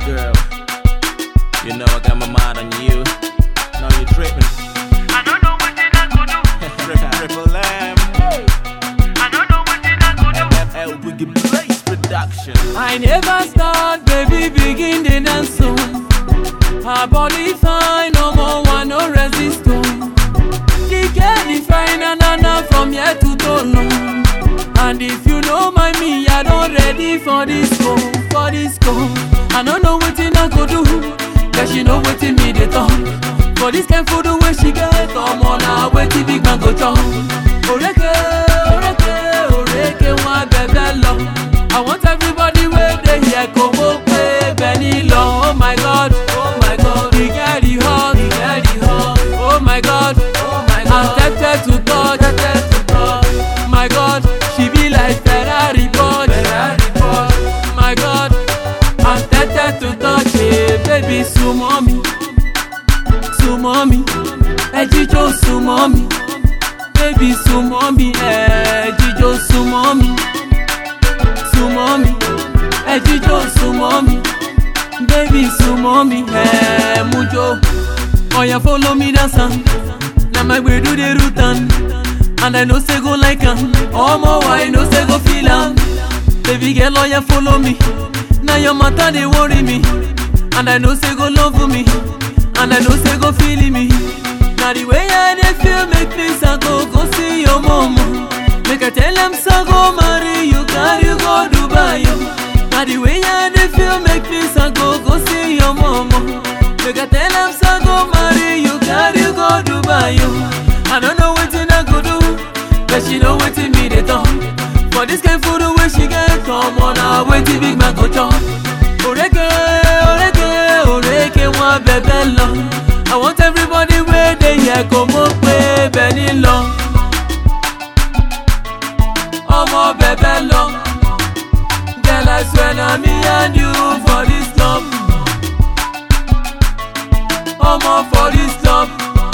Girl, you know I got my mind on you. Know you tripping. I don't know what I could do. Triple M. I don't know what I could do. FL Wiggy Blaze Production. I never start, baby, begin the dance song. Her body fine, no more one, no resist. The girl is fine, and from here to Tono. And if you know my me, I don't ready for this go, for this go. I don't know what I could do, cause she know what me they talk. For this kind food the way she get, come on now, wait till big man go chop. Oreke, oreke, oreke, one baby love. I want everybody where they hear come okay, Benny Long. Oh my God, he get the hot, he get the hot. Oh my God, I'm tempted to touch, My God, she be like Ferrari boy, My God, I'm tempted to touch it, baby, sumo me, ejijo sumo me, baby sumo me, ejijo sumo me, ejijo sumo me, baby sumo me, mujo. Oh yeah, follow me dance. Now my way do the route and I know say go like oh more I know say go feel Baby girl, oh yeah, follow me. Now your matter they worry me, and I know say go love me, and I know say go feel me. Now the way I they feel make me say go see your mama. Make I tell them so go marry you, carry go Dubai. Now the way I they feel make me say go see your mama. Make I tell them so go marry you, carry go Dubai. I don't know what I go do, but she know what me they talk. For this kind food the way she get, come on now, wait till big man go chop. Oreke, oreke, oreke, one baby long. I want everybody where they hear come up, Benny Long. Oh my baby long. Girl, I swear na me and you for this love. Oh my for this love.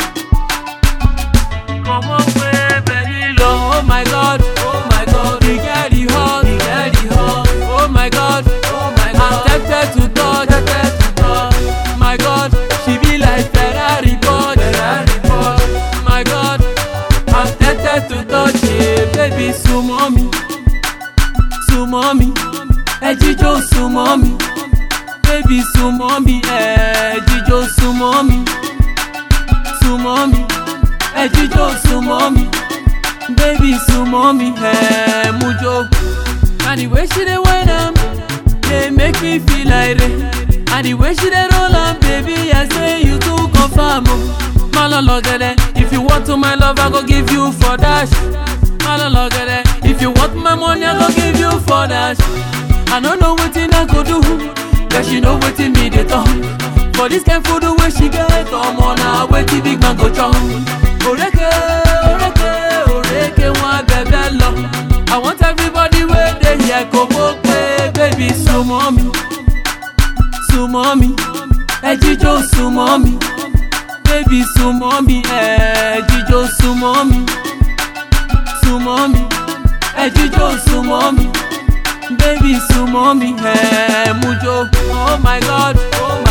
Come on, Benny Long. Oh my God, he get the hot, Oh my God, I'm tempted to touch, My God, she be like Ferrari boy, My God, I'm tempted to touch it, baby sumo me, ejijo sumo me, baby sumo me, ejijo sumo me, ejijo sumo me, baby sumo me, mujo. And the way she dey whine they make me feel like it. And the way she dey roll baby, I say you too confirm. Malologede, if you want to my love, I go give you for dash. Malologede, if you want my money, I go give you for dash. I don't know what I go do, cause she know what me they talk. For this kind food the way she get, come on now, wait till big man go chop. Oreke, oreke, oreke, one baby love. I want everybody where they hear come okay, baby sumo me, ejijo sumo me, baby sumo me, ejijo sumo me, ejijo sumo me, baby sumo me, mujo. Oh my God,